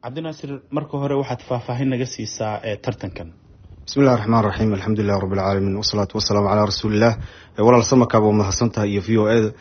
cabdinaasir marka hore waxaad faahfaahin naga siisaa tartankan. bismillahi raxmaan raxiim, alxamdulilah rabbi alcaalamiin, wasalaatu wasalaamu calaa rasuulilah. walaal samakaaba waa mahadsantahay iyo v o a.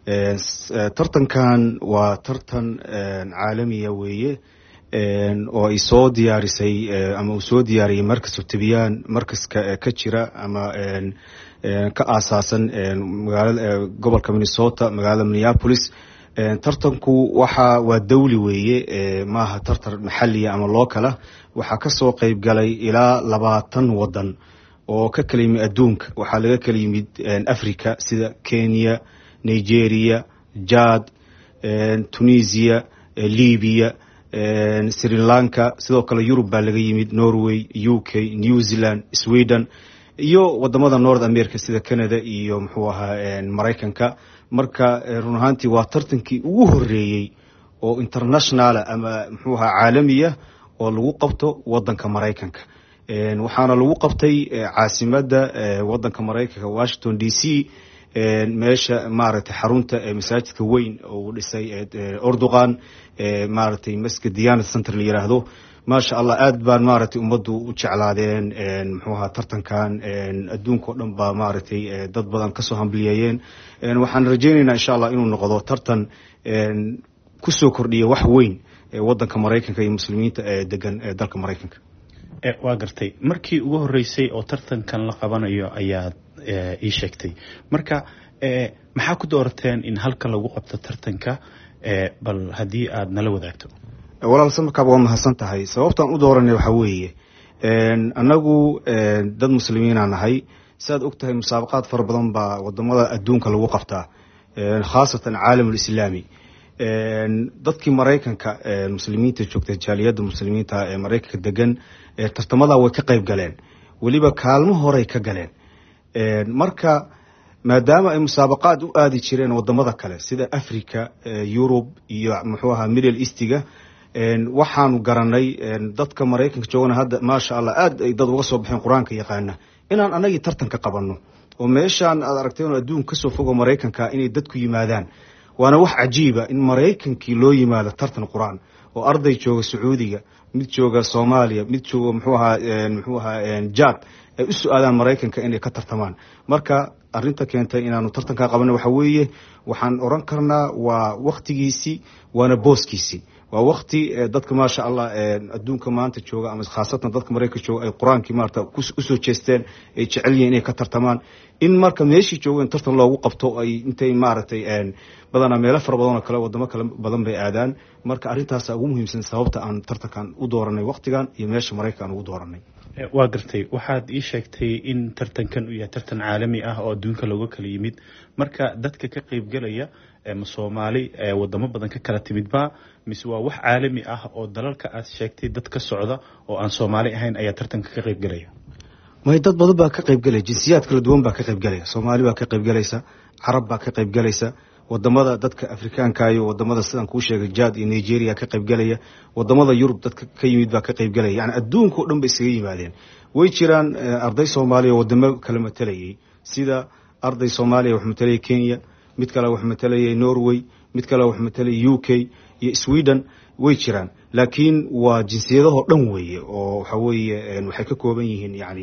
tartankan waa tartan caalamiya weeye, oo ay soo diyaarisay ama uu soo diyaariyey markas tibyaan, markaska ka jira ama ka aasaasan magaalada gobolka Minnesota, magaalada Minneapolis. tartanku waa dawli weeye, maaha tartan maxalliya ama lookala. waxaa kasoo qeyb galay ilaa 20 wadan oo ka kala yimid adduunka. waxaa laga kala yimid Africa sida Kenya, Nigeria, Chad, Tunisia, Libya, Sri Lanka. sidoo kale Europe baa laga yimid Norway, UK, New Zealand, Sweden iyo wadamada North America sida Canada iyo muxuu ahaa Mareykanka. marka run ahaantii waa tartankii ugu horeeyay oo international ama muxuu ahaa caalamiya oo lagu qabto wadanka Mareykanka. waxaana lagu qabtay caasimada wadanka Mareykanka Washington DC, meesha maaragtay xarunta masaajidka weyn oo dhisay Erdogan, maaragtay masjid Diyaana Center la yiraahdo. maasha Allah, aad baan maaragtay ummadu u jeclaadeen muxuu ahaa tartankan. adduunka oo dhan baa maaragtay dad badan kasoo hambaliyeen. waxaan rajaynaynaa insha Allah inuu noqdo tartan kusoo kordhiya wax weyn wadanka Mareykanka iyo muslimiinta degan dalka Mareykanka. waa gartay, markii ugu horeysay oo tartankan la qabanayo ayaad ii sheegtay. marka maxaa ku doorateen in halka lagu qabto tartanka? bal haddii aad nala wadaagto. walaal samakaaba waa mahadsan tahay. sababtaan u dooranay waxaa weeye, annagu dad muslimiina nahay. sidaad og tahay musaabaqaad fara badan baa wadamada adduunka lagu qabtaa, khaasatan caalamul islaami. dadkii Mareykanka muslimiinta joogta, jaaliyada muslimiinta ee Mareykanka degan, tartamada way ka qayb galeen, waliba kaalmo horey ka galeen. marka maadaama ay musaabaqaad u aadi jireen wadamada kale sida Africa, Europe iyo muxuu ahaa Middle Eastiga, waxaanu garanay dadka Mareykanka joogana hadda maasha Allah aad ay dad uga soo baxeen quraanka yaqaana, inaan anagii tartanka qabanno. oo meeshaan aad aragteen adduunka kasoo fogo Mareykanka inay dadku yimaadaan. waana wax cajiiba in Mareykankii loo yimaado tartan quraan, oo arday jooga Sacuudiga, mid jooga Soomaaliya, mid jooga muxuu ahaa Chad, ay u su'aalaan Mareykanka inay ka tartamaan. marka arinta keentay inaanu tartanka qabanno waxa weeye, waxaan oran karnaa waa waqtigiisii, waana booskiisii. waa waqti dadka maasha Allah adduunka maanta jooga ama khaasatan dadka Mareykanka jooga ay quraankii maarta u soo jeesteen, ay jecel yihiin inay ka tartamaan. in marka meeshii joogeen tartan loogu qabto, ay intay maaragtay badanaa meelo fara badan oo kale wadamo kale badan bay aadaan. marka arrintaas ugu muhiimsan sababta aan tartankan u dooranay waqtigan iyo meesha Mareykanka ugu dooranay. waa gartay, waxaad ii sheegtay in tartankan uu yahay tartan caalami ah oo adduunka looga kala yimid. marka dadka ka qaybgalaya ma Soomaali wadamo badan ka kala timidba, mise waa wax caalami ah oo dalalka aad sheegtay dad ka socda oo aan Soomaali ahayn ayaa tartanka ka qaybgalaya? may dad badan baa ka qaybgalaya, jinsiyaad kala duwan baa ka qaybgalaya. Soomaali baa ka qaybgalaysa, Carab baa ka qaybgalaysa, wadamada dadka Afrikaanka iyo wadamada sidaan kuu sheegay Chad iyo Nigeria ka qaybgalaya, wadamada Yurub dadka ka yimid baa ka qaybgalaya. yani adduunka oo dhan bay isaga yimaadeen. way jiraan arday Soomaaliya wadamo kala matalayay, sida arday Soomaaliya wax matalayay Kenya, mid kale wax matalayay Norway, mid kale wax matalayay UK iyo Sweden. way jiraan, laakiin waa jinsiyadaha dhan weeye, oo waxa weeye waxay ka kooban yihiin yani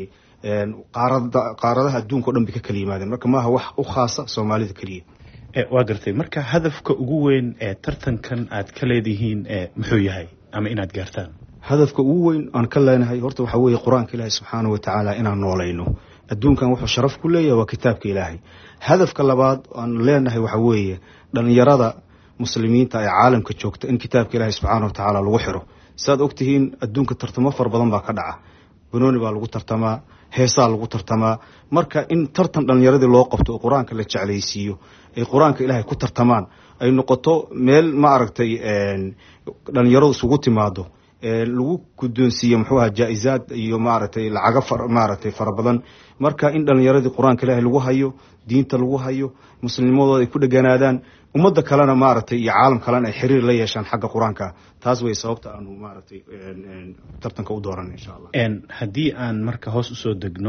qaaradaha adduunka oo dhan bay ka kala yimaadeen. marka maaha wax u khaasa Soomaalida kaliya. waa gartay, marka hadafka ugu weyn ee tartankan aad ka leedihiin muxuu yahay ama inaad gaartaan? hadafka ugu weyn aan ka leenahay horta waxa weeye quraanka Ilaahay subxaanahu wa tacaala inaan noolayno. adduunkan wuxuu sharaf ku leeyahay waa kitaabka Ilaahay. hadafka labaad aan leenahay waxa weeye dhalinyarada muslimiinta ee caalamka joogta in kitaabka Ilaahay subxaanahu wa tacaala lagu xiro. saad ogtihiin adduunka tartamo far badan baa ka dhaca, banooni baa lagu tartamaa, heesaa lagu tartamaa. marka in tartan dhalinyaradii loo qabto oo quraanka la jeclaysiiyo, ay quraanka Ilaahay ku tartamaan, ay noqoto meel ma aragtay dhalinyaradu isugu timaado, lagu guddoonsiiyo muxuu ahaa jaa'izaad iyo maaragtay lacaga fara badan. marka in dhalinyaradii quraanka Ilaahay lagu hayo, diinta lagu hayo, muslimadooda ay ku dhaganaadaan, ummadda kalena maaragtay iyo caalam kalena ay xiriir la yeeshaan xagga quraanka. taas way sababta aanu maaragtay tartanka u dooran insha Allah. haddii aan marka hoos usoo degno,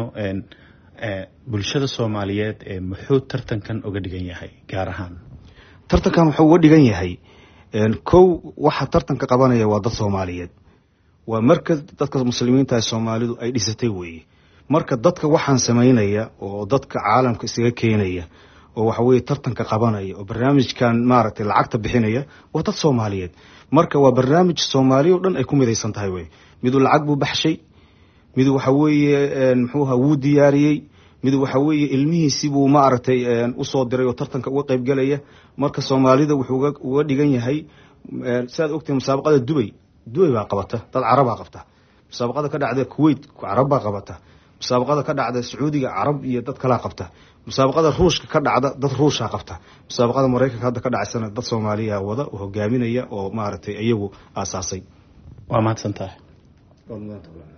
bulshada Soomaaliyeed muxuu tartankan uga dhigan yahay gaar ahaan? tartankan wuxuu uga dhigan yahay kow waxa tartanka qabanaya waa dad Soomaaliyeed, waa marka dadka muslimiinta ee Soomaalidu ay dhisatay weeye. marka dadka waxaan sameynaya oo dadka caalamka isaga keenaya oo waxa weeye tartanka qabanaya oo barnaamijkan maaragtay lacagta bixinaya waa dad Soomaaliyeed. marka waa barnaamij Soomaaliya oo dhan ay ku midaysan tahay weeye. midu lacag buu baxshay, midu waxa weeye muxuu ahaa wuu diyaariyey, midu waxa weeye ilmihiisii buu maaragtay u soo diray oo tartanka uga qayb galaya. marka Soomaalida wuxuu uga dhigan yahay saad ogtay musaabaqada Dubai baa qabata, dad Carab baa qabta. musaabaqada ka dhacday Kuwait Carab baa qabata. musaabaqada ka dhacday Sacuudiga Carab iyo dad kala qabta. musaabaqada Ruushka ka dhacda dad Ruusha qabta. musaabaqada Mareykanka hadda ka dhacaysana dad Soomaaliya wada oo hogaaminaya oo maaragtay iyagu aasaasay. waa mahadsantahay.